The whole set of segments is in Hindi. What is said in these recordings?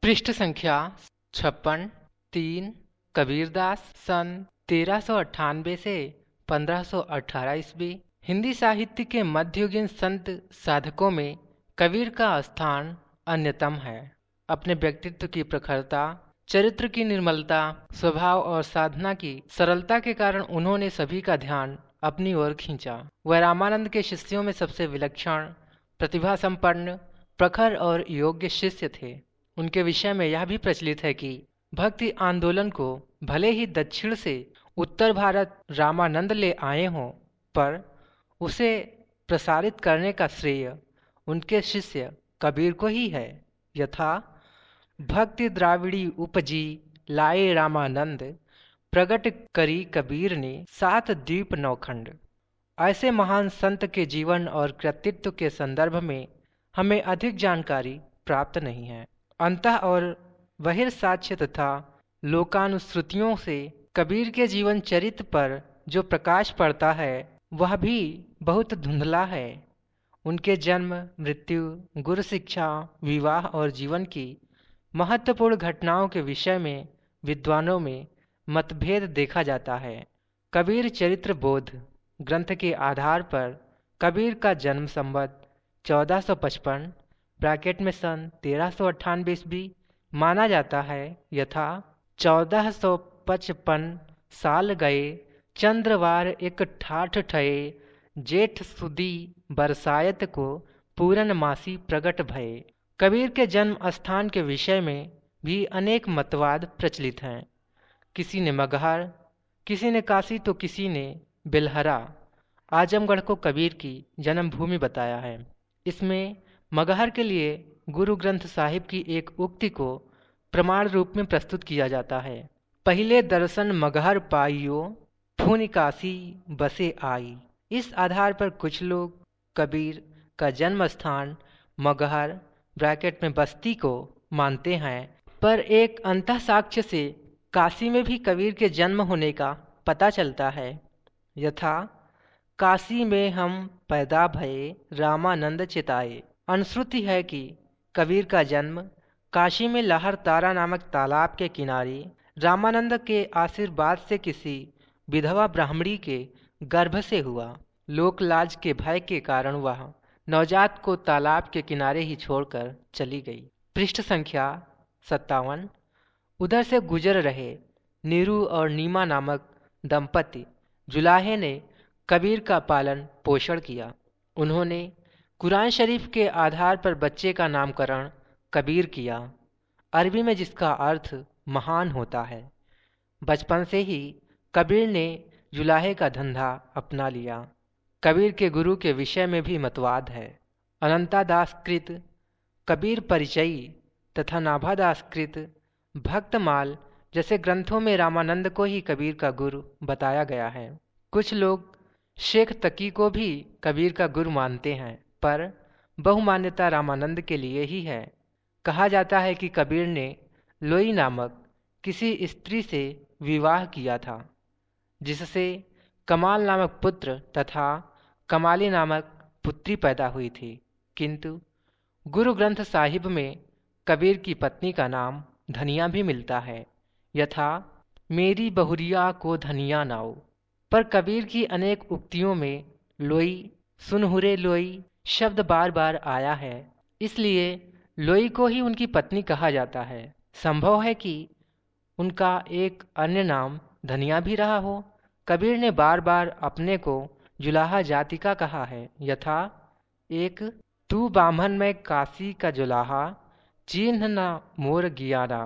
पृष्ठ संख्या 56। 3 कबीरदास सन 1398 से 1518 ईस्वी। हिंदी साहित्य के मध्ययुगीन संत साधकों में कबीर का स्थान अन्यतम है। अपने व्यक्तित्व की प्रखरता, चरित्र की निर्मलता, स्वभाव और साधना की सरलता के कारण उन्होंने सभी का ध्यान अपनी ओर खींचा। वह रामानंद के शिष्यों में सबसे विलक्षण, प्रतिभा संपन्न, प्रखर और योग्य शिष्य थे। उनके विषय में यह भी प्रचलित है कि भक्ति आंदोलन को भले ही दक्षिण से उत्तर भारत रामानंद ले आए हों, पर उसे प्रसारित करने का श्रेय उनके शिष्य कबीर को ही है। यथा भक्ति द्राविड़ी उपजी लाए रामानंद, प्रगट करी कबीर ने 7 द्वीप 9 खंड। ऐसे महान संत के जीवन और कृतित्व के संदर्भ में हमें अधिक जानकारी प्राप्त नहीं है। अंतः और बहिर्साक्ष्य तथा लोकानुश्रुतियों से कबीर के जीवन चरित्र पर जो प्रकाश पड़ता है वह भी बहुत धुंधला है। उनके जन्म, मृत्यु, गुरु शिक्षा, विवाह और जीवन की महत्वपूर्ण घटनाओं के विषय में विद्वानों में मतभेद देखा जाता है। कबीर चरित्र बोध ग्रंथ के आधार पर कबीर का जन्म संवत 1455 ब्रैकेट में सन 1398 ईस्वी माना जाता है। यथा 1455 साल गए चंद्रवार एक ठाठ ठये, जेठ सुदी बरसायत को पूरन मासी प्रगट भये। कबीर के जन्म स्थान के विषय में भी अनेक मतवाद प्रचलित हैं। किसी ने मगहर, किसी ने काशी तो किसी ने बिलहरा आजमगढ़ को कबीर की जन्मभूमि बताया है। इसमें मगहर के लिए गुरु ग्रंथ साहिब की एक उक्ति को प्रमाण रूप में प्रस्तुत किया जाता है। पहले दर्शन मगहर पाइयो, फुन काशी बसे आई। इस आधार पर कुछ लोग कबीर का जन्म स्थान मगहर ब्रैकेट में बस्ती को मानते हैं, पर एक अंतः साक्ष्य से काशी में भी कबीर के जन्म होने का पता चलता है। यथा काशी में हम पैदा भये, रामानंद चिताए। अनुश्रुति है कि कबीर का जन्म काशी में लहर तारा नामक तालाब के किनारे रामानंद के आशीर्वाद से किसी विधवा ब्राह्मणी के गर्भ से हुआ। लोकलाज के भय के कारण वह नवजात को तालाब के किनारे ही छोड़कर चली गई। पृष्ठ संख्या 57। उधर से गुजर रहे नीरू और नीमा नामक दंपति जुलाहे ने कबीर का पालन पोषण किया। उन्होंने कुरान शरीफ के आधार पर बच्चे का नामकरण कबीर किया, अरबी में जिसका अर्थ महान होता है। बचपन से ही कबीर ने जुलाहे का धंधा अपना लिया। कबीर के गुरु के विषय में भी मतवाद है। अनंतादास कृत कबीर परिचयी तथा नाभादास कृत भक्तमाल जैसे ग्रंथों में रामानंद को ही कबीर का गुरु बताया गया है। कुछ लोग शेख तकी को भी कबीर का गुरु मानते हैं, पर बहुमान्यता रामानंद के लिए ही है। कहा जाता है कि कबीर ने लोई नामक किसी स्त्री से विवाह किया था, जिससे कमाल नामक पुत्र तथा कमाली नामक पुत्री पैदा हुई थी। किंतु गुरु ग्रंथ साहिब में कबीर की पत्नी का नाम धनिया भी मिलता है। यथा मेरी बहुरिया को धनिया नाओ। पर कबीर की अनेक उक्तियों में लोई, सुनहुरे लोई शब्द बार बार आया है, इसलिए लोई को ही उनकी पत्नी कहा जाता है। संभव है कि उनका एक अन्य नाम धनिया भी रहा हो। कबीर ने बार बार अपने को जुलाहा जाति का कहा है। यथा एक तू बामन में काशी का जुलाहा, चिन्ह न मोर गियारा।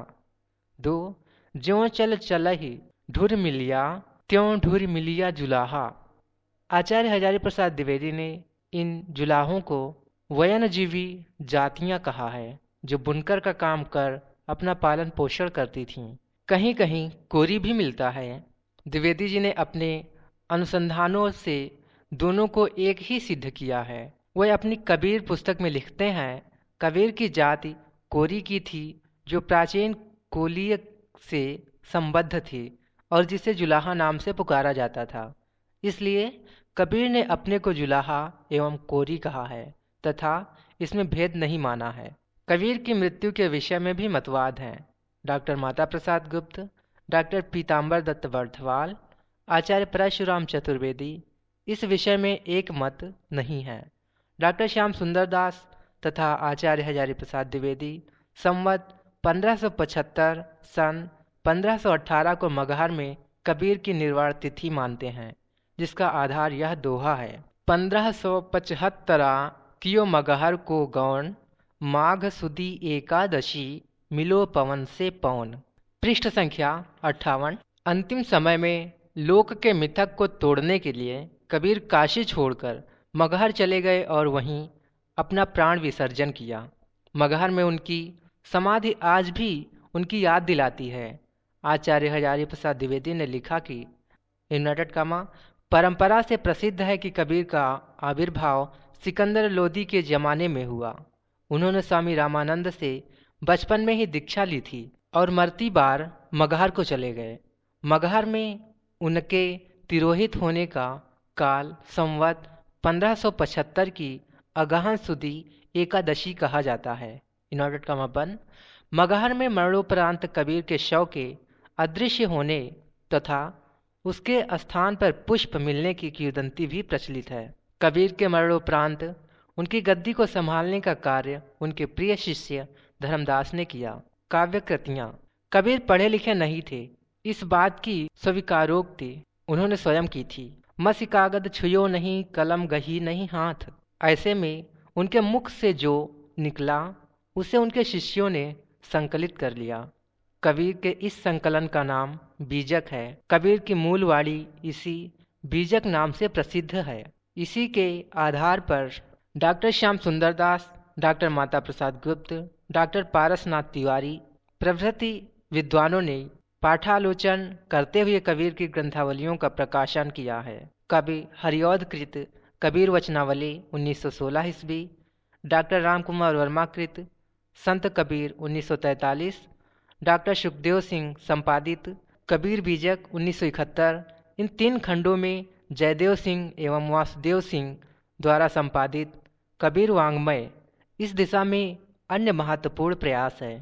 2 ज्यों चल चलहि ढुर मिलिया, त्यों ढुर मिलिया जुलाहा। आचार्य हजारी प्रसाद द्विवेदी ने इन जुलाहों को वयनजीवी जातियां कहा है, जो बुनकर का काम कर अपना पालन पोषण करती थीं। कहीं कहीं कोरी भी मिलता है। द्विवेदी जी ने अपने अनुसंधानों से दोनों को एक ही सिद्ध किया है। वह अपनी कबीर पुस्तक में लिखते हैं, कबीर की जाति कोरी की थी, जो प्राचीन कोलीय से संबद्ध थी और जिसे जुलाहा नाम से पुकारा जाता था। इसलिए कबीर ने अपने को जुलाहा एवं कोरी कहा है तथा इसमें भेद नहीं माना है। कबीर की मृत्यु के विषय में भी मतवाद हैं। डॉक्टर माता प्रसाद गुप्त, डॉक्टर पीताम्बर दत्त बर्थवाल, आचार्य परशुराम चतुर्वेदी इस विषय में एक मत नहीं है। डॉक्टर श्याम सुंदर दास तथा आचार्य हजारी प्रसाद द्विवेदी संवत 1575 सन 1518 को मगहर में कबीर की निर्वाण तिथि मानते हैं, जिसका आधार यह दोहा है। 1575 कियो मगहर को गौण, माघ सुदी एकादशी मिलो पवन से पवन। पृष्ठ संख्या 58। अंतिम समय में लोक के मिथक को तोड़ने के लिए कबीर काशी छोड़कर मगहर चले गए और वहीं अपना प्राण विसर्जन किया। मगहर में उनकी समाधि आज भी उनकी याद दिलाती है। आचार्य हजारी प्रसाद द्विवेदी ने लिखा कि इन्वर्टेड कामा परंपरा से प्रसिद्ध है कि कबीर का आविर्भाव सिकंदर लोदी के ज़माने में हुआ। उन्होंने स्वामी रामानंद से बचपन में ही दीक्षा ली थी और मरती बार मगहर को चले गए। मगहर में उनके तिरोहित होने का काल संवत 1575 की अगहन सुदी एकादशी कहा जाता है। इन्वर्टेड कामा बंद। मगहर में मरणोपरांत कबीर के शव के अदृश्य होने तथा उसके स्थान पर पुष्प मिलने की किंवदंती भी प्रचलित है। कबीर के मरणोपरांत उनकी गद्दी को संभालने का कार्य उनके प्रिय शिष्य धर्मदास ने किया। काव्य कृतियाँ। कबीर पढ़े लिखे नहीं थे, इस बात की स्वीकारोक्ति उन्होंने स्वयं की थी। मसी कागद छुयो नहीं, कलम गही नहीं हाथ। ऐसे में उनके मुख से जो निकला उसे उनके शिष्यों ने संकलित कर लिया। कबीर के इस संकलन का नाम बीजक है। कबीर की मूल वाणी इसी बीजक नाम से प्रसिद्ध है। इसी के आधार पर डॉक्टर श्याम सुंदर दास, डॉक्टर माता प्रसाद गुप्त, डॉक्टर पारसनाथ तिवारी प्रभृति विद्वानों ने पाठालोचन करते हुए कबीर की ग्रंथावलियों का प्रकाशन किया है। कवि हरिऔध कृत कबीर वचनावली 1916 ईस्वी, डॉक्टर रामकुमार वर्मा कृत संत कबीर 1943, डॉक्टर सुखदेव सिंह संपादित कबीर बीजक 1971। इन 3 खंडों में जयदेव सिंह एवं वासुदेव सिंह द्वारा संपादित कबीर वाङ्मय इस दिशा में अन्य महत्वपूर्ण प्रयास है।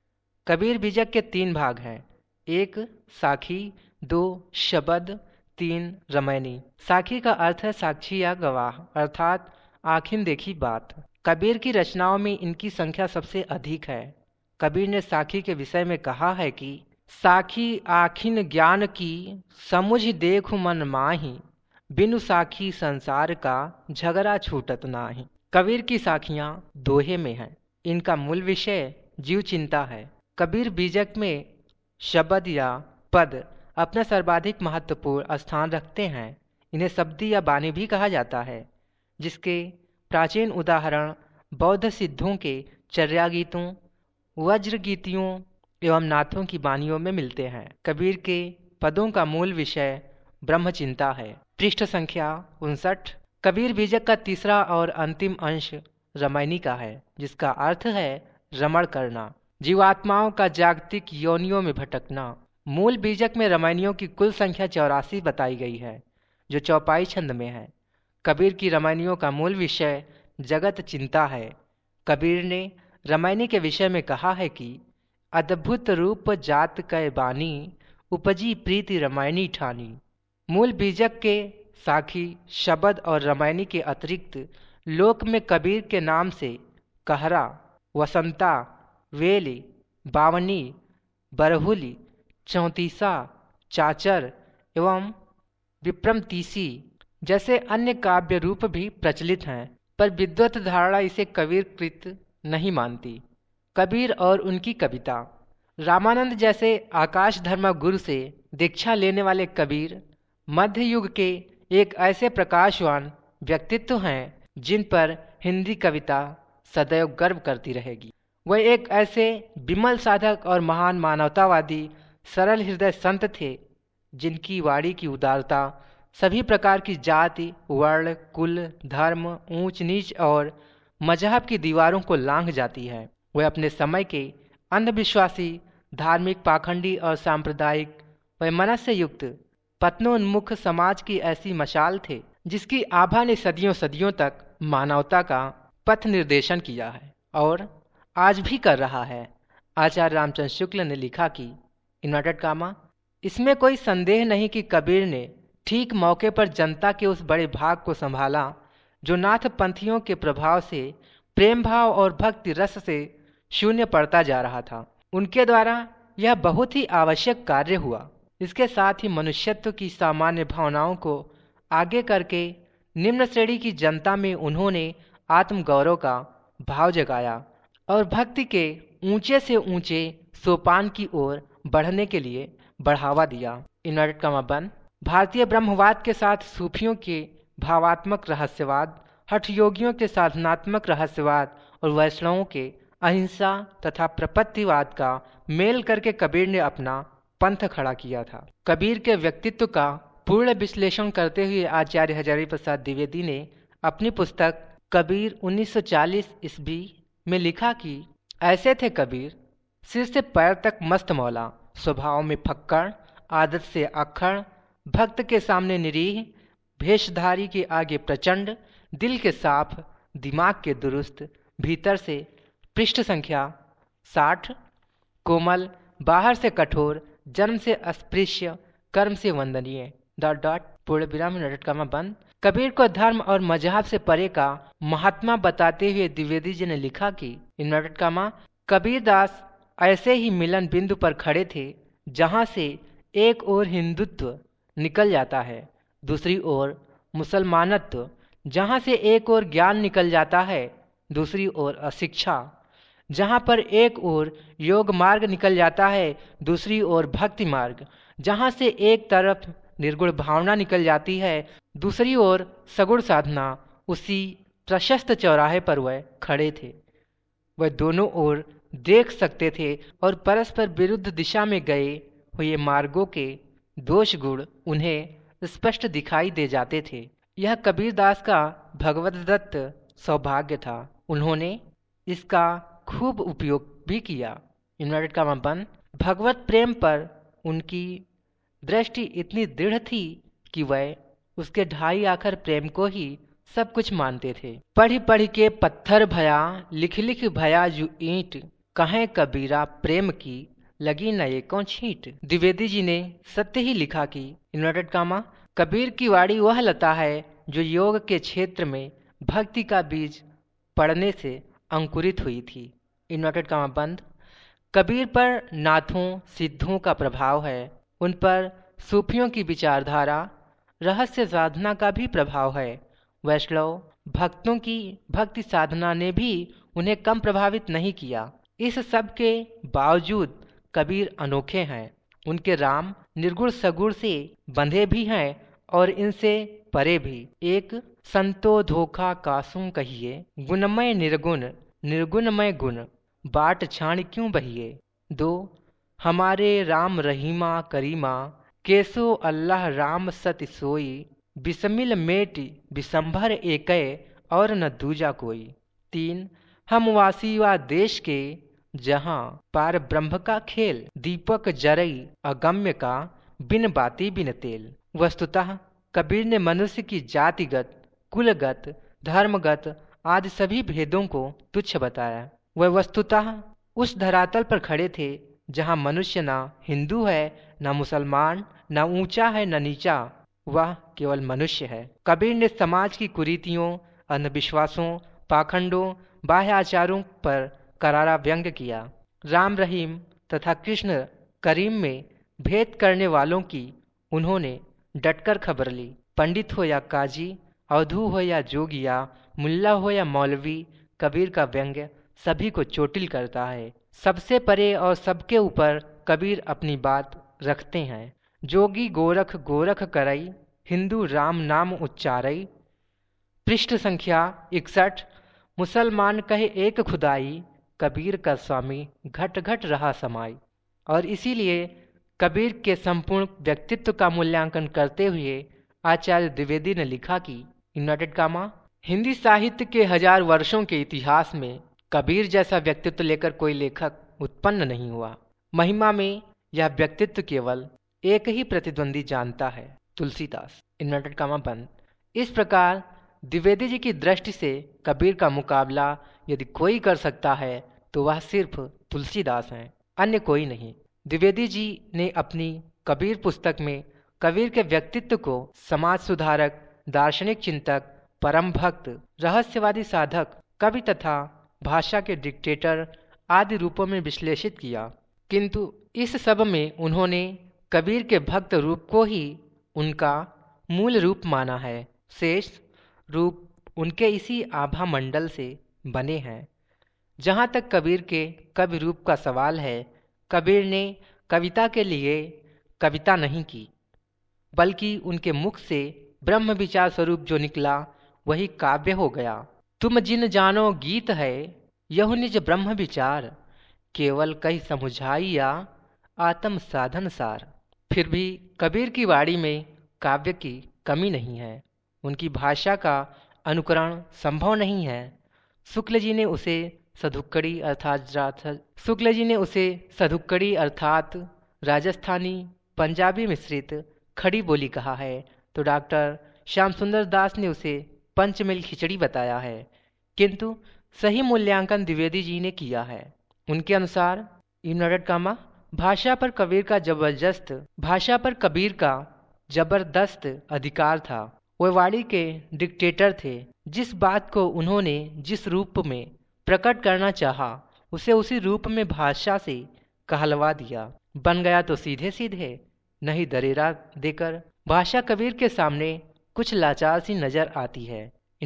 कबीर बीजक के 3 भाग हैं। 1 साखी, 2 शबद, 3 रमैनी। साखी का अर्थ है साक्षी या गवाह, अर्थात आखिन देखी बात। कबीर की रचनाओं में इनकी संख्या सबसे अधिक है। कबीर ने साखी के विषय में कहा है कि साखी आखिन ज्ञान की, समुझ देखु मन माही, बिनु साखी संसार का झगड़ा छूटत नाही। कबीर की साखियाँ दोहे में हैं। इनका मूल विषय जीव चिंता है। कबीर बीजक में शब्द या पद अपना सर्वाधिक महत्वपूर्ण स्थान रखते हैं। इन्हें शब्दी या बानी भी कहा जाता है, जिसके प्राचीन उदाहरण बौद्ध सिद्धों के चर्या गीतों, वज्र गीतियों एवं नाथों की बानियों में मिलते हैं। कबीर के पदों का मूल विषय ब्रह्मचिंता है। पृष्ठ संख्या 59। कबीर बीजक का तीसरा और अंतिम अंश रमैनी का है, जिसका अर्थ है रमण करना, जीवात्माओं का जागतिक योनियों में भटकना। मूल बीजक में रमैनियों की कुल संख्या 84 बताई गई है, जो चौपाई छंद में है। कबीर की रमैनियों का मूल विषय जगत चिंता है। कबीर ने रमैनी के विषय में कहा है कि अद्भुत रूप जात कै बानी, उपजी प्रीति रमैनी ठानी। मूल बीजक के साखी, शबद और रमैनी के अतिरिक्त लोक में कबीर के नाम से कहरा, वसंता, वेली, बावनी, बरहुली, चौंतीसा, चाचर एवं विप्रमतीसी जैसे अन्य काव्य रूप भी प्रचलित हैं, पर विद्वत धारणा इसे कबीर कृत नहीं मानती। कबीर और उनकी कविता। रामानंद जैसे आकाश धर्म गुरु से दीक्षा लेने वाले कबीर मध्य युग के एक ऐसे प्रकाशवान व्यक्तित्व हैं जिन पर हिंदी कविता सदैव गर्व करती रहेगी। वह एक ऐसे विमल साधक और महान मानवतावादी सरल हृदय संत थे जिनकी वाणी की उदारता सभी प्रकार की जाति, वर्ण, कुल, धर्म, ऊंच नीच और मजहब की दीवारों को लांघ जाती है। वह अपने समय के अंधविश्वासी, धार्मिक, पाखंडी और सांप्रदायिक व मनस्य युक्त पतनोन्मुख समाज की ऐसी मशाल थे जिसकी आभा ने सदियों सदियों तक मानवता का पथ निर्देशन किया है और आज भी कर रहा है। आचार्य रामचंद्र शुक्ल ने लिखा कि इन्वर्टेड कामा, इसमें कोई संदेह नहीं कि कबीर ने ठीक मौके पर जनता के उस बड़े भाग को संभाला जो नाथ पंथियों के प्रभाव से प्रेम भाव और भक्ति रस से शून्य पड़ता जा रहा था। उनके द्वारा यह बहुत ही आवश्यक कार्य हुआ। इसके साथ ही मनुष्यत्व की सामान्य भावनाओं को आगे करके निम्न श्रेणी की जनता में उन्होंने आत्मगौरव का भाव जगाया और भक्ति के ऊंचे से ऊंचे सोपान की ओर बढ़ने के लिए बढ़ावा दिया। इन्वर्टेड कॉमा बंद। भारतीय ब्रह्मवाद के साथ सूफियों के भावात्मक रहस्यवाद, हठ योगियों के साधनात्मक रहस्यवाद और वैष्णवों के अहिंसा तथा प्रपत्तिवाद का मेल करके कबीर ने अपना पंथ खड़ा किया था। कबीर के व्यक्तित्व का पूर्ण विश्लेषण करते हुए आचार्य हजारी प्रसाद द्विवेदी ने अपनी पुस्तक कबीर 1940 ईस्वी में लिखा कि ऐसे थे कबीर, सिर से पैर तक मस्त मौला, स्वभाव में फक्कड़, आदत से अक्खड़, भक्त के सामने निरीह, भेषधारी के आगे प्रचंड, दिल के साफ, दिमाग के दुरुस्त, भीतर से पृष्ठ संख्या 60, कोमल, बाहर से कठोर, जन्म से अस्पृश्य, कर्म से वंदनीय पूर्ण विराम इन्वर्टेड कॉमा बंद। कबीर को धर्म और मजहब से परे का महात्मा बताते हुए द्विवेदी जी ने लिखा कि इन्वर्टेड कॉमा, कबीर दास ऐसे ही मिलन बिंदु पर खड़े थे जहां से एक ओर हिंदुत्व निकल जाता है, दूसरी ओर मुसलमानत्व, जहां से एक ओर ज्ञान निकल जाता है, दूसरी ओर अशिक्षा, जहां पर एक ओर योग मार्ग निकल जाता है, दूसरी ओर भक्ति मार्ग, जहां से एक तरफ निर्गुण भावना निकल जाती है, दूसरी ओर सगुण साधना। उसी प्रशस्त चौराहे पर वह खड़े थे। वह दोनों ओर देख सकते थे और परस्पर विरुद्ध दिशा में गए हुए मार्गों के दोष गुण उन्हें स्पष्ट दिखाई दे जाते थे। यह कबीरदास का भगवदत्त सौभाग्य था। उन्होंने इसका खूब उपयोग भी किया। इन्वर्टेड कॉमा बंद। भगवत प्रेम पर उनकी दृष्टि इतनी दृढ़ थी कि वह उसके ढाई आखर प्रेम को ही सब कुछ मानते थे। पढ़ी पढ़ी के पत्थर भया, लिख लिख भया जू ईंट, कहें कबीरा प्रेम की लगी न एको छींट। द्विवेदी जी ने सत्य ही लिखा कि इन्वर्टेड कॉमा, कबीर की वाणी वह लता है जो योग के क्षेत्र में भक्ति का बीज पड़ने से अंकुरित हुई थी। इन्वर्टेड कॉमा बंद। कबीर पर नाथों सिद्धों का प्रभाव है, उन पर सूफियों की विचारधारा, रहस्य साधना का भी प्रभाव है। वैष्णव भक्तों की भक्ति साधना ने भी उन्हें कम प्रभावित नहीं किया। इस सब के बावजूद कबीर अनोखे हैं। उनके राम निर्गुण सगुण से बंधे भी हैं और इनसे परे भी। एक, संतो धोखा कासू कहिए, गुणमय निर्गुण निर्गुणमय गुण, बाट छाण क्यों बहिए। 2, हमारे राम रहीमा करीमा, केसो अल्लाह राम सति सोई, बिस्मिल मेट बिसंभर एकै और न दूजा कोई। 3, हम वासी वा देश के जहाँ पार ब्रह्म का खेल, दीपक जरई अगम्य का बिन बाती बिन तेल। वस्तुतः कबीर ने मनुष्य की जातिगत, कुलगत, धर्मगत आदि सभी भेदों को तुच्छ बताया। वह वस्तुतः उस धरातल पर खड़े थे जहाँ मनुष्य ना हिंदू है, ना मुसलमान, ना ऊंचा है न नीचा, वह केवल मनुष्य है। कबीर ने समाज की कुरीतियों, अंधविश्वासों, पाखंडों, बाह्य आचारों पर करारा व्यंग किया। राम रहीम तथा कृष्ण करीम में भेद करने वालों की उन्होंने डटकर खबर ली। पंडित हो या काजी, अवधू हो या जोगिया, मुल्ला हो या मौलवी, कबीर का व्यंग सभी को चोटिल करता है। सबसे परे और सबके ऊपर कबीर अपनी बात रखते हैं। जोगी गोरख गोरख करई, हिंदू राम नाम उच्चारई। पृष्ठ संख्या 61। मुसलमान कहे एक खुदाई, कबीर का स्वामी घट घट रहा समाई। और इसीलिए कबीर के संपूर्ण व्यक्तित्व का मूल्यांकन करते हुए आचार्य द्विवेदी ने लिखा कि इन्वर्टेड कॉमा, हिंदी साहित्य के 1000 वर्षों के इतिहास में कबीर जैसा व्यक्तित्व लेकर कोई लेखक उत्पन्न नहीं हुआ। महिमा में यह व्यक्तित्व केवल एक ही प्रतिद्वंदी जानता है, तुलसीदास। इन्वर्टेड कॉमा बंद। इस प्रकार द्विवेदी जी की दृष्टि से कबीर का मुकाबला यदि कोई कर सकता है तो वह सिर्फ तुलसीदास हैं, अन्य कोई नहीं। द्विवेदी जी ने अपनी कबीर पुस्तक में कबीर के व्यक्तित्व को समाज सुधारक, दार्शनिक चिंतक, परम भक्त, रहस्यवादी साधक, कवि तथा भाषा के डिक्टेटर आदि रूपों में विश्लेषित किया, किंतु इस सब में उन्होंने कबीर के भक्त रूप को ही उनका मूल रूप माना है। शेष रूप उनके इसी आभा मंडल से बने हैं। जहाँ तक कबीर के कवि रूप का सवाल है, कबीर ने कविता के लिए कविता नहीं की, बल्कि उनके मुख से ब्रह्म विचार स्वरूप जो निकला वही काव्य हो गया। तुम जिन जानो गीत है, यहु निज ब्रह्म विचार, केवल कही समुझाइया आत्म साधन सार। फिर भी कबीर की वाणी में काव्य की कमी नहीं है। उनकी भाषा का अनुकरण संभव नहीं है। शुक्ल जी ने उसे सधुक्कड़ी अर्थात राजस्थानी पंजाबी मिश्रित खड़ी बोली कहा है, तो डॉक्टर श्याम सुंदर दास ने उसे पंचमेल खिचड़ी बताया है, किंतु सही मूल्यांकन द्विवेदी जी ने किया है। उनके अनुसार भाषा पर कबीर का जबरदस्त अधिकार था। वे वाणी के डिक्टेटर थे। जिस बात को उन्होंने जिस रूप में प्रकट करना चाहा, उसे उसी रूप में भाषा से कहलवा दिया। बन गया तो सीधे सीधे, नहीं दरेरा देकर। भाषा कबीर के सामने कुछ लाचार सी नजर आती है।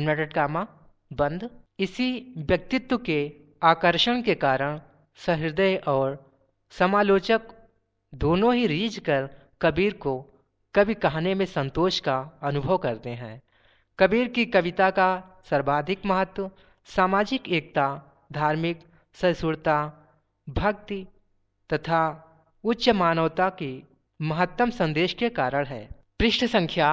बंद। इसी व्यक्तित्व के आकर्षण के कारण सहृदय और समालोचक दोनों ही रीझ कर कबीर को कवि कहने में संतोष का अनुभव करते हैं। कबीर की कविता का सर्वाधिक महत्व सामाजिक एकता, धार्मिक सहिष्णुता, भक्ति तथा उच्च मानवता के महत्तम संदेश के कारण है। पृष्ठ संख्या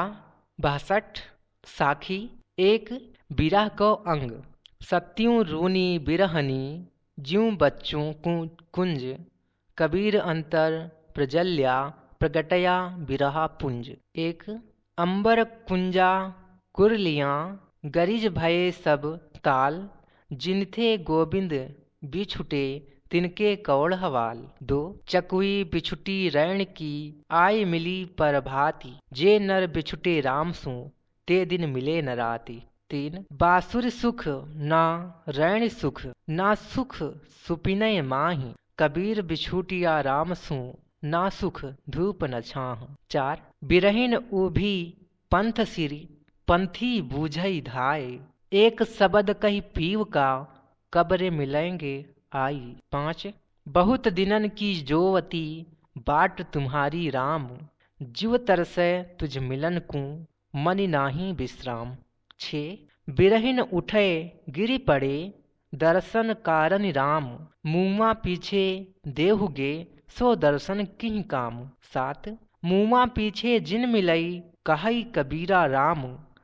62। साखी 1। बिरह को अंग। सत्यों रूनी बिरहनी, ज्यों बच्चों कुंज, कबीर अंतर प्रजल्या, प्रगटया बिरहा पुंज। 1। अंबर कुंजा कुरलियाँ, गरिज भये सब ताल, जिनथे गोविंद बिछुटे तिनके कौड़ हवाल। 2। चकुई बिछुटी रैण की, आय मिली पर भांति, जे नर बिछुटे राम सु, ते दिन मिले न राति। 3। बासुर सुख ना रैण सुख, ना सुख सुपिनय माही, कबीर बिछुटिया राम सु, ना सुख धूप न छाह। 4। बिरहिन उभी पंथ सिरी, पंथी बूझई धाय, एक शब्द कही पीव का, कब्रे मिलेंगे आई। 5। बहुत दिनन की जोवती, बाट तुम्हारी राम, जीव तरसै तुझ मिलन को, मनि नाही विश्राम। 6। बिरहिन उठे गिरि पड़े, दर्शन कारण राम, मुआ पीछे देहुगे, सो दर्शन किहि काम। 7। मुआ पीछे जिन मिलई, कहई कबीरा राम,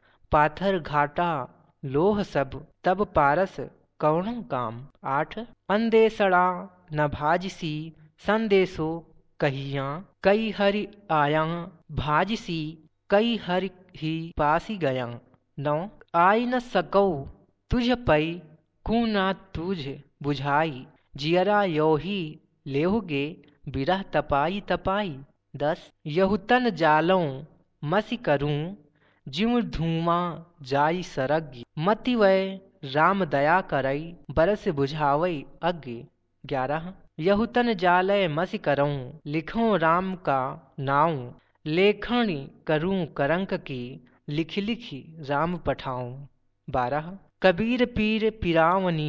पाथर घाटा लोह सब, तब पारस कौन काम। 8। अंदेसड़ा न भाजिसी, संदेशो कहिया, कई हरि आया, भाजिसी कई हरि ही पासी गया। 9। आई न सकौ तुझ पई, कु ना तुझ बुझाई, जियरा योही लेहुगे, बिरह तपाई तपाई। 10। यहुतन जालों मसी करूं, ज्यों धुआं जाई सरग, मति वै राम दया करई, बरस बुझावई अग्नि। 11। यहुतन जालय मसी करऊं, लिखूं राम का नाऊं, लेखन करूं करंक की, लिखि लिखि राम पठाऊं। 12। कबीर पीर पिरावनी,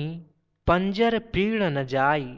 पंजर पीड़ न जाई,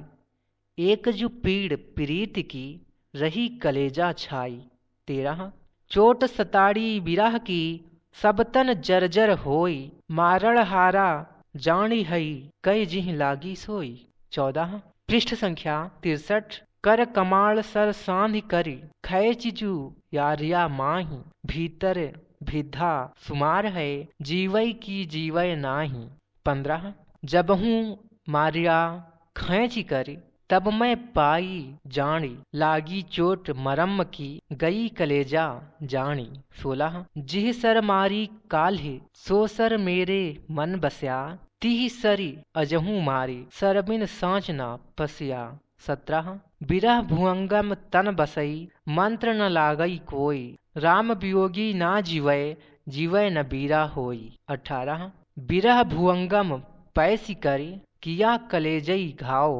एक जु पीड़ प्रीत की, रही कलेजा छाई। 13। चोट सताड़ी बिरह की, सब तन जर्जर होई, मारण हारा जानी हई, कई जिह लागी सोई। 14। पृष्ठ संख्या 63। कर कमाल सर सांधि करी, खैचिजु यारिया माही, भीतर भिद्धा सुमार है, जीवई की जीवय नाही। 15। जबहू मारिया खैची करी, तब मैं पाई जानी, लागी चोट मरम की, गई कलेजा जानी। 16। जिह सर मारी काल्हि, सो सर मेरे मन बस्या, तीह सरी अजहू मारी सरबिन सांच न पसिया। 17 बिरह भुअंगम तन बसई मंत्र न लागई कोई राम वियोगी ना जीवै जीवै न बीरा होई। 18 बिरह भुअंगम पैसी करी किया कलेजई घाव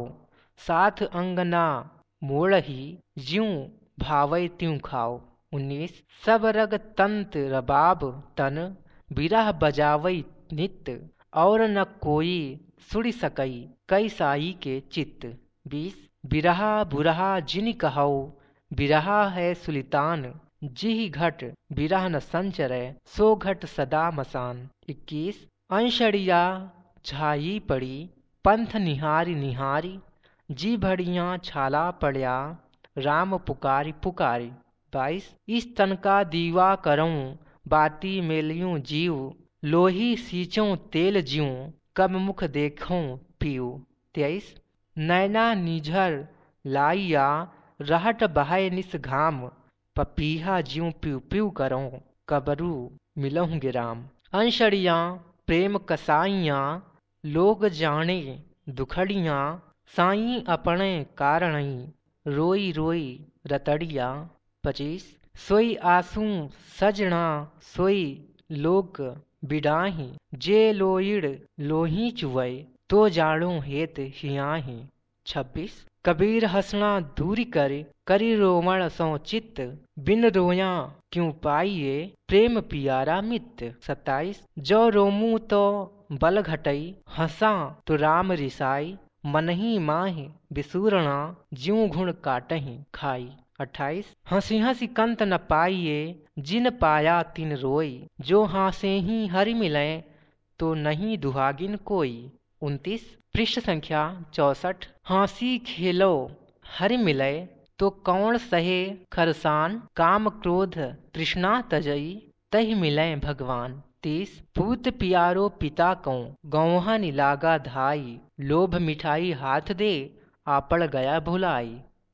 साथ अंगना मोड़ही ज्यों भावै त्यों खाओ। 19 सब रग तंत रबाब तन बिरह बजावई नित और न कोई सुड़ी सकई कई साई के चित्त। 20 बिरहा बुरहा जिन कहौ बिरहा है सुलितान जिह घट बिरह न संचरै सो घट सदा मसान। 21 अंशड़िया झाई पड़ी पंथ निहारी निहारी जी भड़िया छाला पड़या राम पुकारी पुकारी। 22 इस तन का दीवा करऊं बाती मेलियूं जीव लोही सींचों तेल ज्यों कब मुख देखूं पीऊ। 23 नैना निझर लाइया रहट बहाय निस घाम पपीहा ज्यों प्यू प्यू करों कबरू मिलहुं गिराम। अंशड़ियाँ प्रेम कसाइयाँ लोग जाने दुखड़ियाँ साई अपने कारणई रोई रोई रतड़िया। 25 सोई आंसू सजना सोई लोक बिडाही जे लोइड़ लोही चुवै तो जाड़ों हेत हियाही। 26 कबीर हंसना दूरी करी रोमण सो चित्त बिन रोया क्यों पाइये प्रेम पियारा मित। 27 जो रोमू तो बल घटई हंसा तो राम रिसाई मनही माहि बिसूरणा ज्यों घुण काटही खाई। 28 हंसी हंसी कंत न पाइये जिन पाया तिन रोई जो हासे ही हरि मिले तो नहीं दुहागिन कोई। 29 पृष्ठ संख्या 64 हंसी खेलो हरि मिले तो कौन सहे खरसान काम क्रोध तृष्णा तजई तहि मिले भगवान। 30 पूत पियारो पिता को गौहन लागा धाई लोभ मिठाई हाथ दे आपड़ गया भुलाई।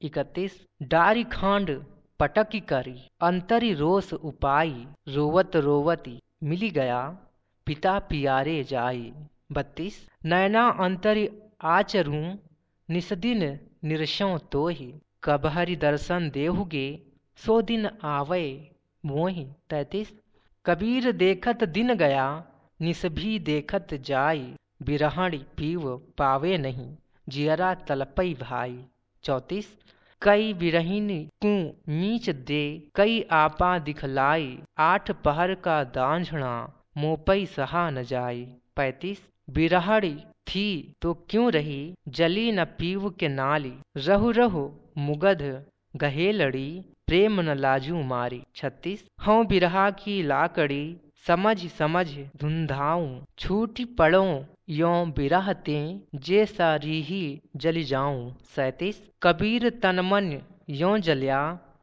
31 डारी खांड पटकी करी अंतरी रोस उपाई रोवत रोवती मिली गया पिता पियारे जाई। 32 नैना अंतरी आचरूं निसदिन निरसों तोहि कब हरि दर्शन देहुगे सो दिन आवै मोहि। 33 कबीर देखत दिन गया निस भी देखत जाई बिरहण पीव पावे नहीं जियरा तलपई भाई। 34 कई बिरहिन कु मीच दे कई आपा दिखलाई 8 पहर का दांझणा मोपई सहा न जाई। 35 बिरहड़ी थी तो क्यों रही जली न पीव के नाली रहु रहु मुगध गहेलड़ी प्रेम न लाजू मारी। 36 हूँ बिरहा की लाकड़ी समझ समझ धुंधाऊं छूटी पड़ों यों बिरहते जे सारीही जली जाऊं। 37 कबीर तनमन यों जल्या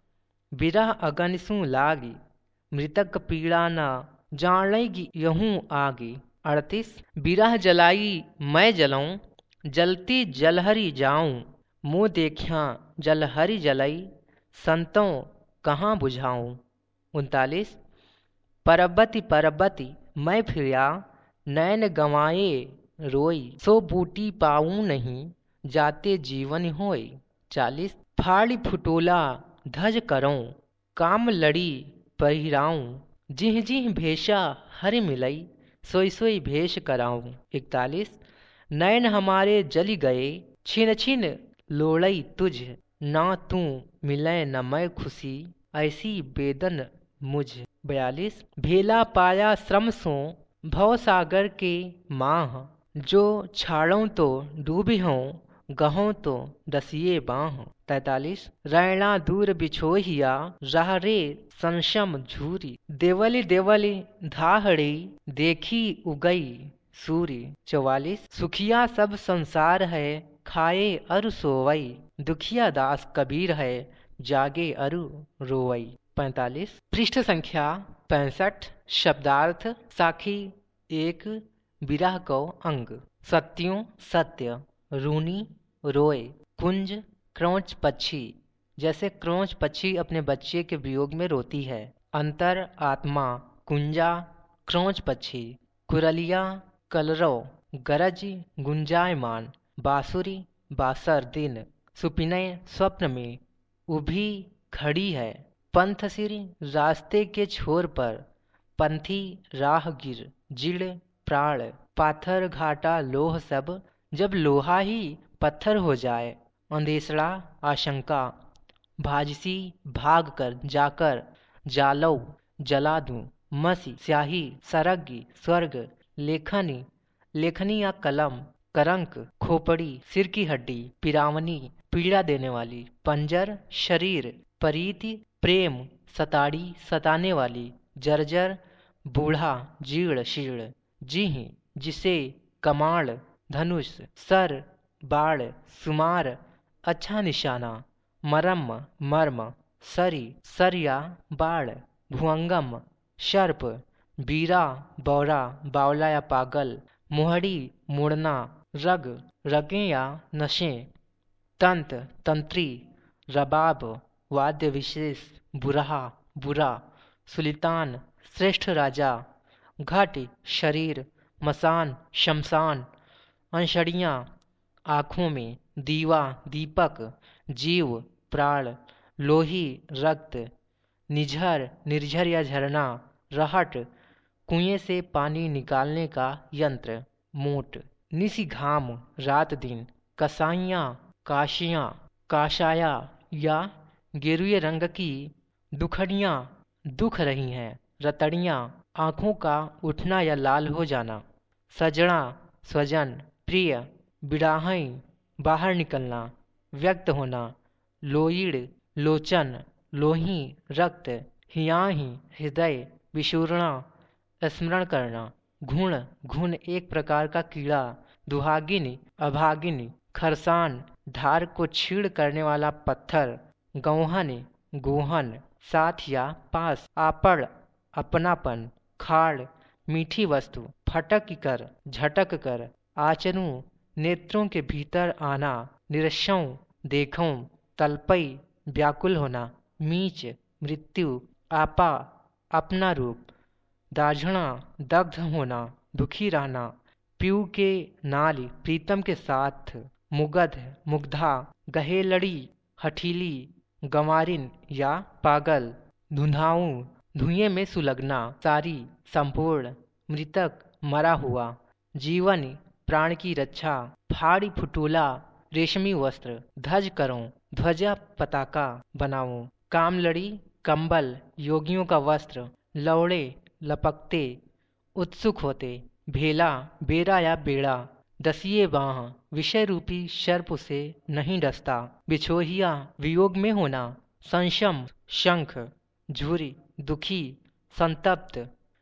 बिरह अगनसू लागी मृतक पीड़ा न जानेगी यहूं आगी। 38 बिरह जलाई मैं जलऊं जलती जलहरी जाऊं मुँह देखिया जलहरी जलई संतों कहाँ बुझाऊं। 39 परबती परबती मैं फिरिया नैन गंवाए रोई सो बूटी पाऊं नहीं जाते जीवन होई। 40 फाड़ी फुटोला धज करों काम लड़ी पहिराऊं जिह जिह भेषा हरि मिलई सोई सोई भेष कराऊं। 41 नैन हमारे जली गए छिन छिन लोड़ई तुझ ना तू मिले न मैं खुशी ऐसी बेदन मुझ। 42 भेला पाया श्रम सो भव सागर के माह जो छाड़ों तो डूबी हों गहों तो डसिए बाह। 43 रैना दूर बिछोहिया रह रे संशम झूरी देवली देवली धाहड़ी देखी उगई सूरी। 44 सुखिया सब संसार है खाए अरु सोवई दुखिया दास कबीर है जागे अरु रोवई। 45 पृष्ठ संख्या 65 शब्दार्थ साखी 1 बिरह को अंग सत्यों सत्य रूनी रोए कुंज क्रोंच पक्षी जैसे क्रोंच पक्षी अपने बच्चे के वियोग में रोती है। अंतर आत्मा कुंजा क्रोंच पक्षी कुरलिया कलरव गरज गुंजायमान, बांसुरी बासर दिन, सुपिनय स्वप्न में उभी खड़ी है। पंथ सिर रास्ते के छोर पर, पंथी राहगीर जीर्ण प्राण, पाथर घाटा लोह सब, जब लोहा ही पत्थर हो जाए। अंदेशड़ा आशंका, भाजसी भाग कर जाकर जालौ जला दूं, मसी स्याही सरगी स्वर्ग, लेखनी लेखनी या कलम, करंक खोपड़ी सिर की हड्डी, पिरावनी पीड़ा देने वाली, पंजर शरीर, परीति प्रेम सताड़ी सताने वाली, जर्जर बूढ़ा जीर्ण शीर्ण, जिह जिसे कमाण धनुष, सर बाण सुमार अच्छा निशाना, मरम मर्म, सरी सरिया बाण, भुअंगम सर्प, बीरा बौरा बावला या पागल, मुहड़ी मुड़ना, रग रगें या नशें, तंत तंत्री, रबाब वाद्य विशेष, बुरहा बुरा, सुल्तान श्रेष्ठ राजा, घट शरीर, मसान शमशान, अंशड़ियाँ आँखों में, दीवा दीपक, जीव प्राण, लोही रक्त, निझर निर्झर या झरना, रहट कुएं से पानी निकालने का यंत्र, मोट निसी घाम रात दिन, कसाइयाँ काशियाँ काशाया या गेरुए रंग की दुखड़ियाँ दुख रही हैं, रतड़ियाँ आँखों का उठना या लाल हो जाना, सजना स्वजन प्रिय, बिड़ाहई बाहर निकलना व्यक्त होना, लोईड़ लोचन लोही रक्त, हियाही हृदय, विशूर्णा स्मरण करना, घुण घुन एक प्रकार का कीड़ा, दुहागिनी अभागिनी, खरसान धार को छीड़ करने वाला पत्थर, गौहन गोहन साथ या पास, आपड़ अपनापन, खाड़ मीठी वस्तु, फटक कर झटक कर, आचरू नेत्रों के भीतर आना, निरशों देखों, तलपई व्याकुल होना, मीच मृत्यु, आपा अपना रूप, दाझना दग्ध होना दुखी रहना, पीऊ के नाली प्रीतम के साथ, मुगध मुग्धा गहेलड़ी हठीली, गंवारिन या पागल, धुंधाऊ धुएं में सुलगना, सारी संपूर्ण, मृतक मरा हुआ, जीवन प्राण की रक्षा, फाड़ी फुटूला रेशमी वस्त्र, धज करो ध्वजा पताका बनाओ, कामलड़ी कंबल योगियों का वस्त्र, लौड़े लपकते उत्सुक होते, भेला बेरा या बेड़ा, दसिए बाह विषय रूपी सर्प से नहीं डसता, बिछोहिया वियोग में होना, संशम शंख, झुरी दुखी संतप्त,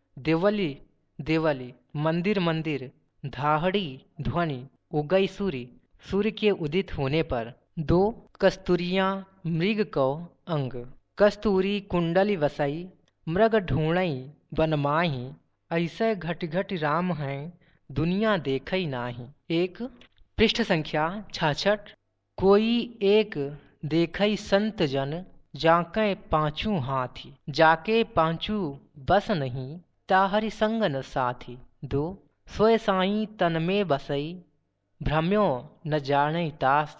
देवली देवली मंदिर मंदिर, धाहड़ी ध्वनि, उगई सूर्य सूर्य के उदित होने पर, दो कस्तूरियाँ मृग को अंग, कस्तूरी कुंडली वसई, मृग ढूंढई बनमाही, ऐसे घट घट राम हैं दुनिया देखई नाही। एक पृष्ठ संख्या 66। कोई एक देखई संत जन, जाके पांचू हाथी, जाके पांचू बस नहीं, ताहरि संग न साथी। दो सोय साई तन में बसई, भ्रम्यो न जाने तास,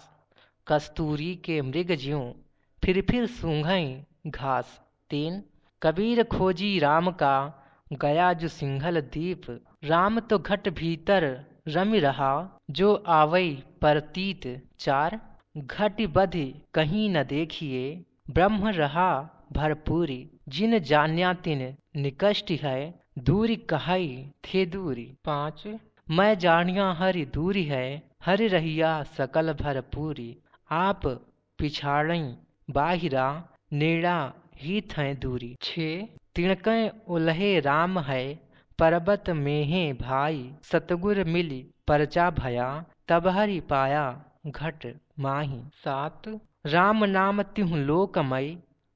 कस्तूरी के मृग ज्यों फिर सूंघई घास। तीन कबीर खोजी राम का, गया जो सिंघल दीप, राम तो घट भीतर रमि रहा, जो आवई परतीत। चार घट बधि कहीं न देखिए, ब्रह्म रहा भरपूरी, जिन जान्या तिन निकष्ट है, दूरी कहई थे दूरी। पाँच मैं जानिया हरि दूरी है, हरि रहिया सकल भरपूरी, आप पिछाड़ई बाहिरा, नेड़ा ही थे दूरी। छः तिणकय उल्हे राम है, पर्वत मेहे भाई, सतगुर मिली परचा भया, तब हरि पाया घट माही। सात राम नाम तिहु लोकमय,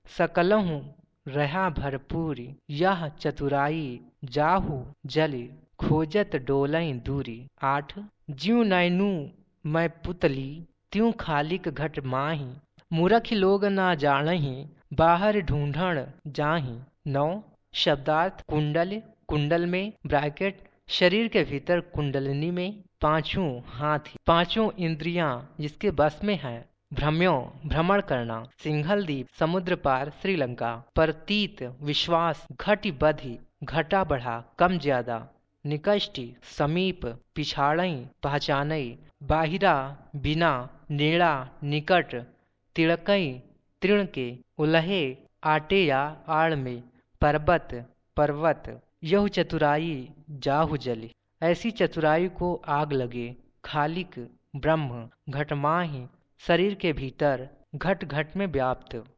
सकलहु रहा भरपूरी, यह चतुराई जाहु जलि, खोजत डोलई दूरी। आठ ज्यों नैनू मैं पुतली, त्यों खालिक घट माही, मूर्ख लोग ना जानहि, बाहर ढूंढण जाहि। 9 शब्दार्थ कुंडल, कुंडल में ब्रैकेट शरीर के भीतर कुंडलिनी में, पांचों हाथी, पांचों इंद्रियां जिसके बस में है, भ्रम्यों भ्रमण करना, सिंघल द्वीप समुद्र पार श्रीलंका, प्रतीत विश्वास, घटी बधि घटा बढ़ा कम ज्यादा, निकष्टि समीप पिछाड़ई पहचानई, बाहिरा बिना नेड़ा निकट, तिड़कई तृण के, उलहे आटे या आड़ में, पर्वत पर्वत, यह चतुराई जाहु जली, ऐसी चतुराई को आग लगे, खालिक ब्रह्म घटमाहि शरीर के भीतर घट घट में व्याप्त।